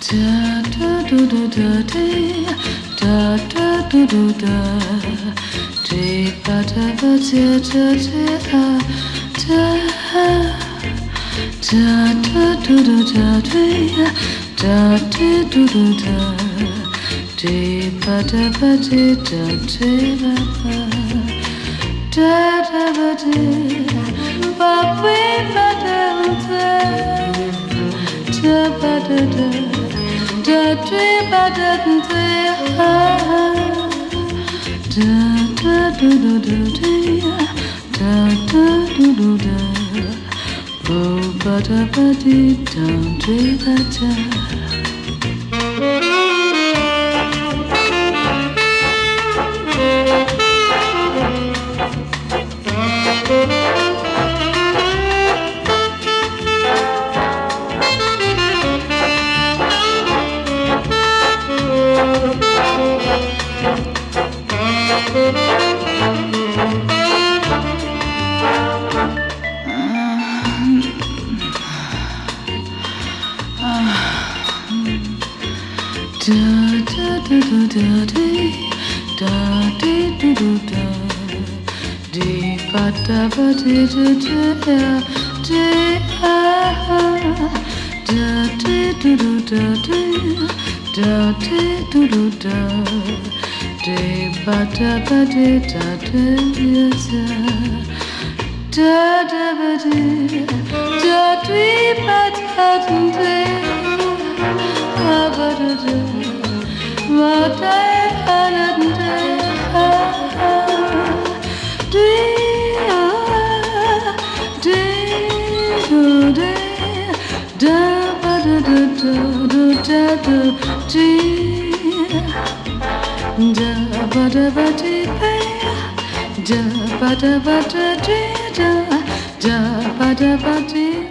Da da do do da dee, da da do do da, dee ba da ba dee da dee da, da da do do da dee, da dee do do da, dee ba da ba dee da dee ba ba, da da ba dee, ba we ba da da, da ba da da. Da dee ba da dee da da do do do dee da da do do da bo ba da ba dee da dee ba da. Da da do do da dee, da dee do do da, dee ba da ba dee da da dee da dee do do da dee, da dee do do da, dee ba da ba dee da dee da da ba dee da dee ba da dee. What I had da ba da ba